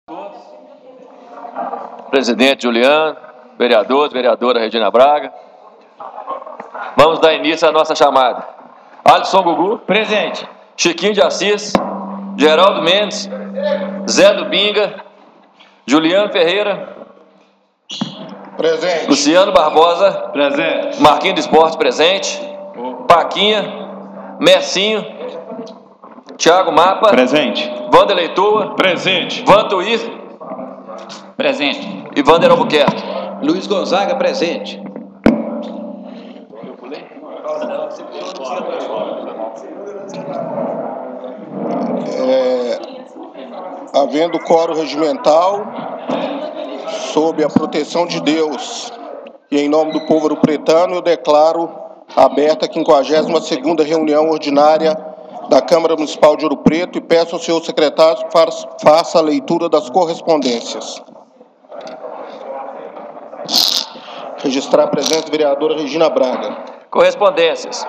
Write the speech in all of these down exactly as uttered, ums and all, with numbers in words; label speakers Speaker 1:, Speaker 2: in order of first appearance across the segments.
Speaker 1: Presidente Juliano, vereadores, vereadora Regina Braga. Vamos dar início à nossa chamada. Alisson Gugu.
Speaker 2: Presente.
Speaker 1: Chiquinho de Assis. Geraldo Mendes. Zé do Binga. Juliano Ferreira.
Speaker 3: Presente.
Speaker 1: Luciano Barbosa.
Speaker 2: Presente.
Speaker 1: Marquinhos do Esporte, presente. Paquinha. Mercinho. Thiago Mapa.
Speaker 2: Presente.
Speaker 1: Wanderlei Toa.
Speaker 2: Presente.
Speaker 1: Vantuir.
Speaker 2: Presente.
Speaker 1: E Wander Albuquerque.
Speaker 4: Luiz Gonzaga, presente.
Speaker 3: É, havendo quórum regimental, sob a proteção de Deus e em nome do povo ouro-pretano, eu declaro aberta a quinquagésima segunda reunião ordinária da Câmara Municipal de Ouro Preto e peço ao senhor secretário que faça a leitura das correspondências. Registrar a presença da vereadora Regina Braga.
Speaker 1: Correspondências.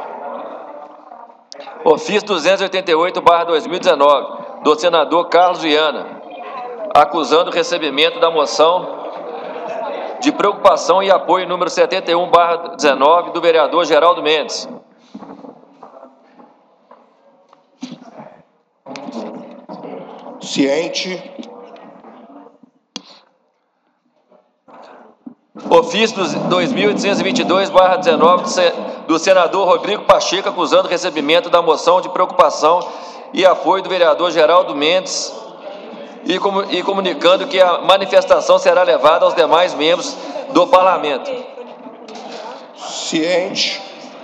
Speaker 1: Ofício duzentos e oitenta e oito barra dois mil e dezenove, do senador Carlos Viana, acusando o recebimento da moção de preocupação e apoio número setenta e um barra dezenove, do vereador Geraldo Mendes.
Speaker 3: Ciente.
Speaker 1: Ofício dois mil oitocentos e vinte e dois barra dezenove, do senador Rodrigo Pacheco, acusando o recebimento da moção de preocupação e apoio do vereador Geraldo Mendes e, com, e comunicando que a manifestação será levada aos demais membros do parlamento.
Speaker 3: Ciente.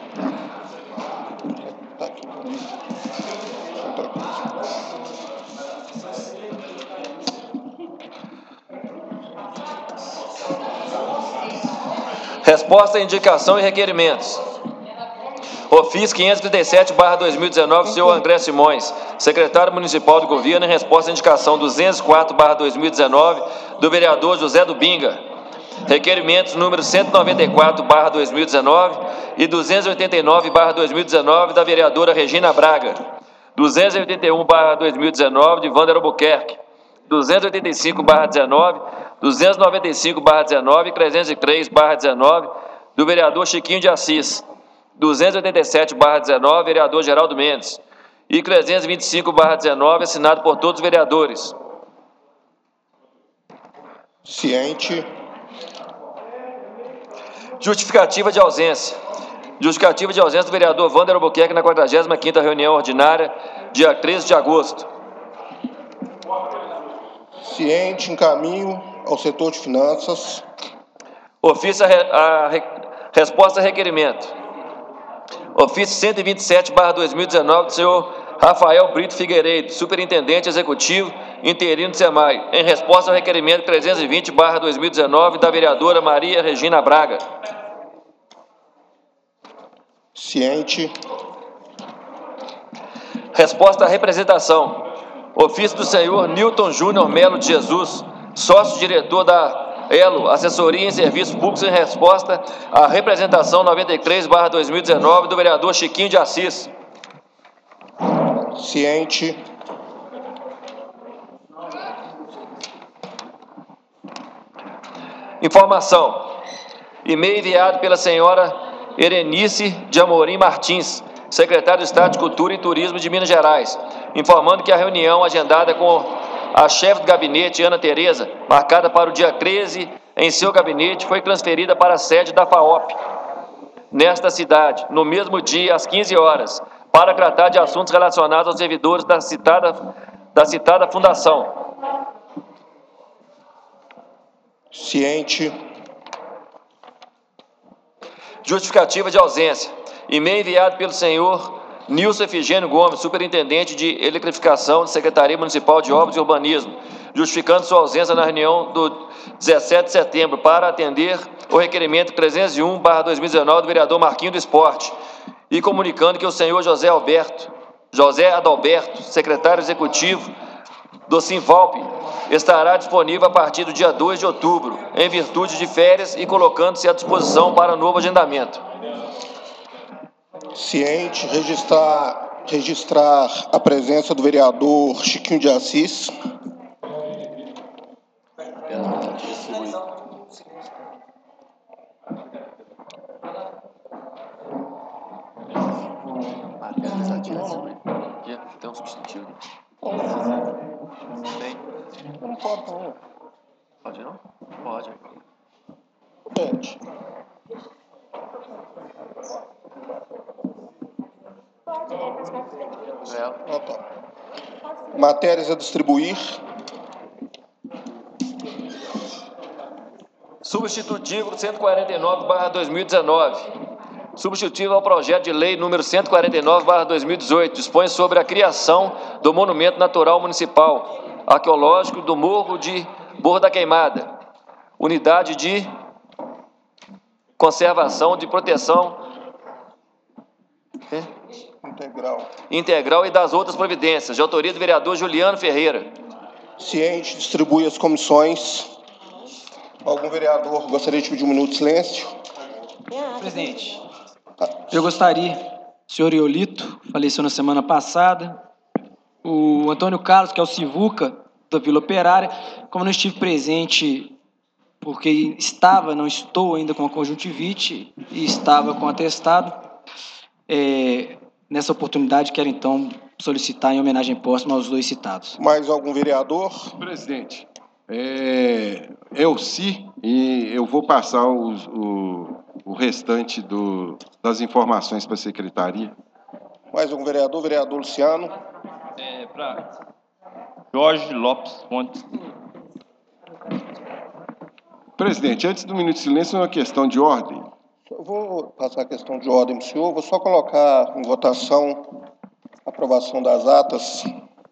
Speaker 1: Resposta à indicação e requerimentos. Ofício quinhentos e trinta e sete barra dois mil e dezenove, senhor André Simões, secretário municipal do governo, em resposta à indicação duzentos e quatro barra dois mil e dezenove, do vereador José do Binga. Requerimentos número cento e noventa e quatro barra dois mil e dezenove e duzentos e oitenta e nove barra dois mil e dezenove, da vereadora Regina Braga. duzentos e oitenta e um barra dois mil e dezenove, de Wander Albuquerque. duzentos e oitenta e cinco barra dezenove, duzentos e noventa e cinco barra dezenove e trezentos e três barra dezenove, do vereador Chiquinho de Assis. duzentos e oitenta e sete barra dezenove, vereador Geraldo Mendes. E trezentos e vinte e cinco barra dezenove, assinado por todos os vereadores.
Speaker 3: Ciente.
Speaker 1: Justificativa de ausência. Justificativa de ausência do vereador Wander Albuquerque na quadragésima quinta reunião ordinária, dia treze de agosto.
Speaker 3: Ciente, encaminho ao setor de finanças.
Speaker 1: Ofício a, re, a re, resposta a requerimento. Ofício cento e vinte e sete barra dois mil e dezenove, do senhor Rafael Brito Figueiredo, superintendente executivo interino do SEMAI, em resposta ao requerimento trezentos e vinte barra dois mil e dezenove, da vereadora Maria Regina Braga.
Speaker 3: Ciente.
Speaker 1: Resposta à representação. Ofício do senhor Nilton Júnior Melo de Jesus, sócio-diretor da Elo, Assessoria em Serviços Públicos, em resposta à representação noventa e três barra dois mil e dezenove, do vereador Chiquinho de Assis.
Speaker 3: Ciente.
Speaker 1: Informação. E-mail enviado pela senhora Erenice de Amorim Martins, secretária de Estado de Cultura e Turismo de Minas Gerais, informando que a reunião agendada com a chefe do gabinete, Ana Tereza, marcada para o dia treze em seu gabinete, foi transferida para a sede da FAOP, nesta cidade, no mesmo dia, às quinze horas, para tratar de assuntos relacionados aos servidores da citada, da citada fundação.
Speaker 3: Ciente.
Speaker 1: Justificativa de ausência. E-mail enviado pelo senhor Nilson Efigênio Gomes, superintendente de eletrificação da Secretaria Municipal de Obras e Urbanismo, justificando sua ausência na reunião do dezessete de setembro para atender o requerimento trezentos e um barra dois mil e dezenove do vereador Marquinhos do Esporte, e comunicando que o senhor José Alberto, José Adalberto, secretário executivo do Simvalp, estará disponível a partir do dia dois de outubro, em virtude de férias, e colocando-se à disposição para novo agendamento.
Speaker 3: Ciente, registrar, registrar a presença do vereador Chiquinho de Assis.
Speaker 1: Tem um substitutivo.
Speaker 3: Tem. Não pode, não.
Speaker 1: Pode não? Pode.
Speaker 3: Pede.
Speaker 1: É.
Speaker 3: Ah, tá. Matérias a distribuir.
Speaker 1: Substitutivo cento e quarenta e nove barra dois mil e dezenove. Substitutivo ao projeto de lei número cento e quarenta e nove barra dois mil e dezoito. Dispõe sobre a criação do Monumento Natural Municipal Arqueológico do Morro de Morro da Queimada. Unidade de Conservação de Proteção é?
Speaker 3: Integral.
Speaker 1: Integral e das outras providências. De autoria do vereador Juliano Ferreira.
Speaker 3: Ciente, distribui as comissões. Algum vereador gostaria de pedir um minuto de silêncio?
Speaker 2: Presidente, eu gostaria, o senhor Iolito, faleceu na semana passada, o Antônio Carlos, que é o Sivuca, da Vila Operária, como não estive presente porque estava, não estou ainda com a conjuntivite e estava com atestado, é, nessa oportunidade quero então solicitar em homenagem póstuma aos dois citados.
Speaker 3: Mais algum vereador?
Speaker 5: Presidente, é, eu sim, e eu vou passar os, o, o restante do, das informações para a secretaria.
Speaker 3: Mais algum vereador? Vereador Luciano.
Speaker 6: É, para Jorge Lopes Fontes.
Speaker 5: Presidente, antes do minuto de silêncio, uma questão de ordem.
Speaker 3: Eu vou passar a questão de ordem para o senhor. Vou só colocar em votação a aprovação das atas.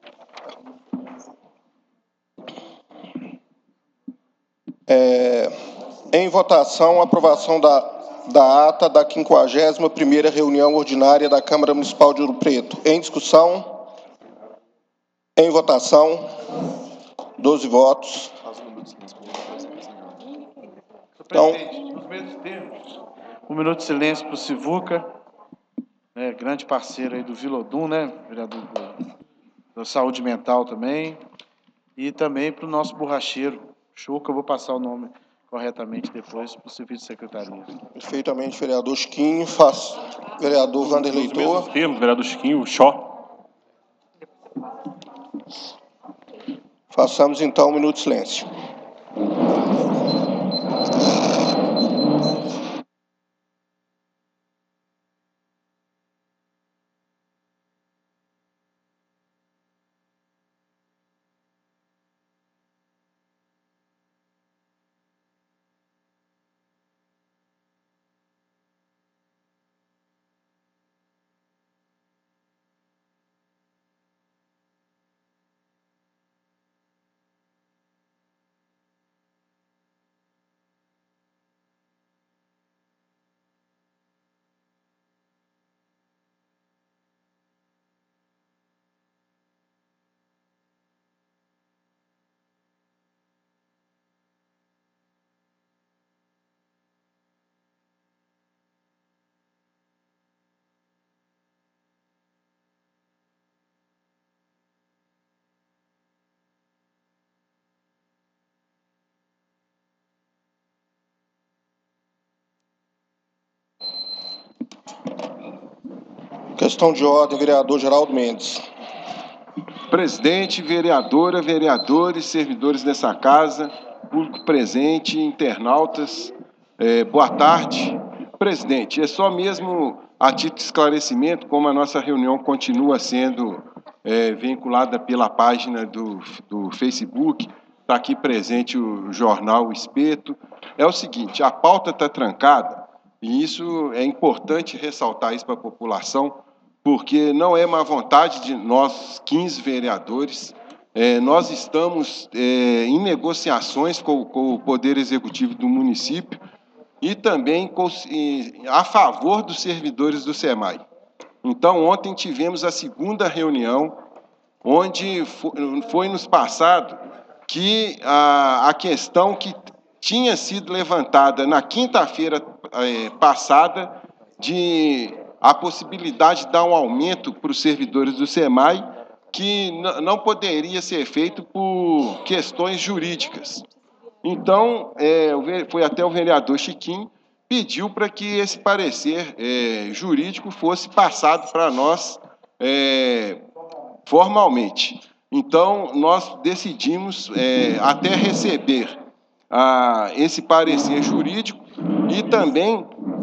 Speaker 3: É, em votação, a aprovação da, da ata da quinquagésima primeira reunião ordinária da Câmara Municipal de Ouro Preto. Em discussão, em votação, doze votos. Então,
Speaker 7: Presidente, nos mesmos termos, um minuto de silêncio para o Sivuca, né, grande parceiro aí do Vilodum, né, vereador do, da Saúde Mental também, e também para o nosso borracheiro, Chuca, eu vou passar o nome corretamente depois para o serviço de secretaria.
Speaker 3: perfeitamente, vereador Chiquinho, faz, vereador Vanderlei
Speaker 6: Nos mesmos
Speaker 3: Toa.
Speaker 6: termos, vereador Chiquinho, Xó.
Speaker 3: Façamos então um minuto de silêncio. Questão de ordem, vereador Geraldo Mendes.
Speaker 5: Presidente, vereadora, vereadores, servidores dessa casa, público presente, internautas, é, boa tarde. Presidente, é só mesmo a título de esclarecimento, como a nossa reunião continua sendo é, vinculada pela página do, do Facebook, está aqui presente o jornal O Espeto. É o seguinte, a pauta está trancada, e isso é importante ressaltar isso para a população, porque não é má vontade de nós, quinze vereadores, é, nós estamos é, em negociações com, com o Poder Executivo do município e também com, a favor dos servidores do SEMAI. Então, ontem tivemos a segunda reunião, onde foi, foi nos passado que a, a questão que tinha sido levantada na quinta-feira é, passada de a possibilidade de dar um aumento para os servidores do SEMAI, que não poderia ser feito por questões jurídicas. Então, é, foi até o vereador Chiquinho, pediu para que esse parecer é, jurídico fosse passado para nós é, formalmente. Então, nós decidimos é, até receber a, esse parecer jurídico e também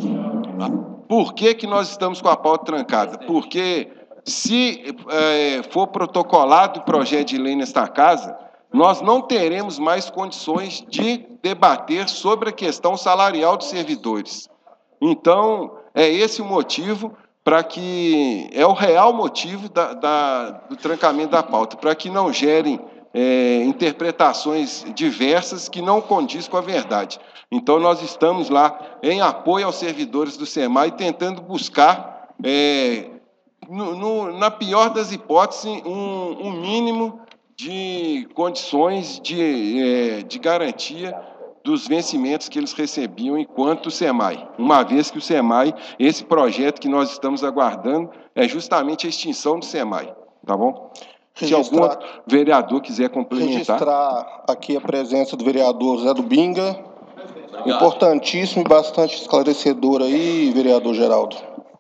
Speaker 5: por que que nós estamos com a pauta trancada. Porque se é, for protocolado o projeto de lei nesta casa, nós não teremos mais condições de debater sobre a questão salarial dos servidores. Então, é esse o motivo para que, é o real motivo da, da, do trancamento da pauta, para que não gerem é, interpretações diversas que não condiz com a verdade. Então, nós estamos lá em apoio aos servidores do SEMAI, tentando buscar, é, no, no, na pior das hipóteses, um, um mínimo de condições de, é, de garantia dos vencimentos que eles recebiam enquanto SEMAI. Uma vez que o SEMAI, esse projeto que nós estamos aguardando, é justamente a extinção do SEMAI. Tá bom? Se algum outro vereador quiser complementar.
Speaker 3: Registrar aqui a presença do vereador Zé do Binga. Importantíssimo e bastante esclarecedor aí, vereador Geraldo.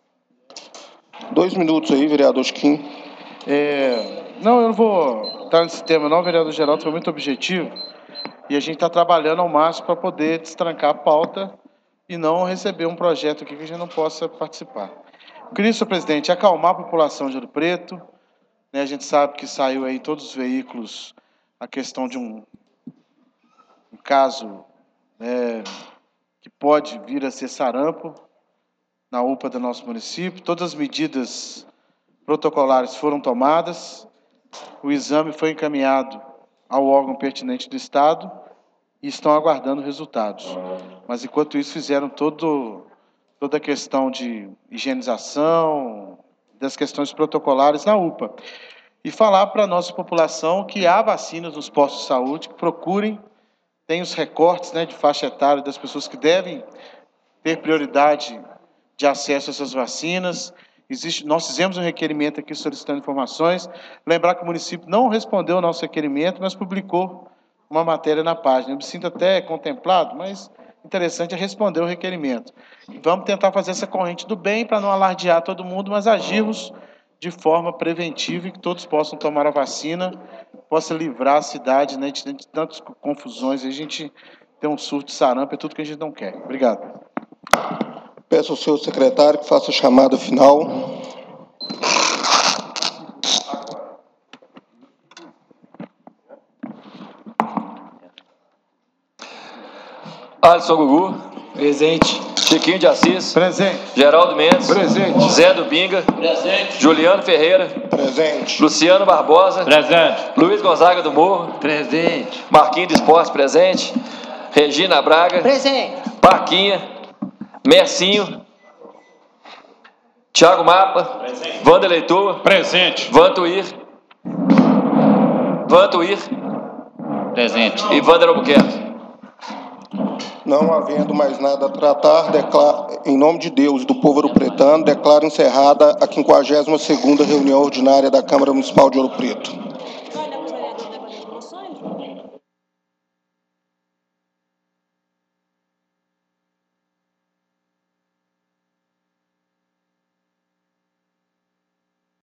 Speaker 3: Dois minutos aí, vereador Chiquinho.
Speaker 7: É, não, eu não vou estar nesse tema não, vereador Geraldo, foi muito objetivo. E a gente está trabalhando ao máximo para poder destrancar a pauta e não receber um projeto aqui que a gente não possa participar. Eu queria, senhor presidente, acalmar a população de Ouro Preto. Né, a gente sabe que saiu aí em todos os veículos a questão de um, um caso né, que pode vir a ser sarampo na U P A do nosso município. Todas as medidas protocolares foram tomadas, o exame foi encaminhado ao órgão pertinente do Estado e estão aguardando resultados. Mas, enquanto isso, fizeram todo, toda a questão de higienização, das questões protocolares na U P A. E falar para a nossa população que há vacinas nos postos de saúde, que procurem, tem os recortes né, de faixa etária das pessoas que devem ter prioridade de acesso a essas vacinas. Existe, nós fizemos um requerimento aqui solicitando informações. Lembrar que o município não respondeu ao nosso requerimento, mas publicou uma matéria na página. Eu me sinto até contemplado, mas interessante é responder o requerimento. Vamos tentar fazer essa corrente do bem para não alardear todo mundo, mas agirmos de forma preventiva e que todos possam tomar a vacina, possa livrar a cidade né, de, de tantas confusões. A gente tem um surto de sarampo, é tudo que a gente não quer. Obrigado.
Speaker 3: Peço ao senhor secretário que faça a chamada final.
Speaker 1: Alisson Gugu.
Speaker 2: Presente.
Speaker 1: Chiquinho de Assis.
Speaker 7: Presente.
Speaker 1: Geraldo Mendes.
Speaker 5: Presente.
Speaker 1: Zé do Binga.
Speaker 4: Presente.
Speaker 1: Juliano Ferreira.
Speaker 3: Presente.
Speaker 1: Luciano Barbosa.
Speaker 6: Presente.
Speaker 1: Luiz Gonzaga do Morro.
Speaker 4: Presente.
Speaker 1: Marquinhos de Esportes, presente. Regina Braga.
Speaker 8: Presente.
Speaker 1: Parquinha. Mercinho. Thiago Mapa. Wanda Leitor.
Speaker 6: Presente.
Speaker 1: Vantuir. Vantuir.
Speaker 6: Presente.
Speaker 1: E Wander Albuquerque.
Speaker 3: Não havendo mais nada a tratar, declaro, em nome de Deus e do povo ouropretano, declaro encerrada a quinquagésima segunda reunião ordinária da Câmara Municipal de Ouro Preto.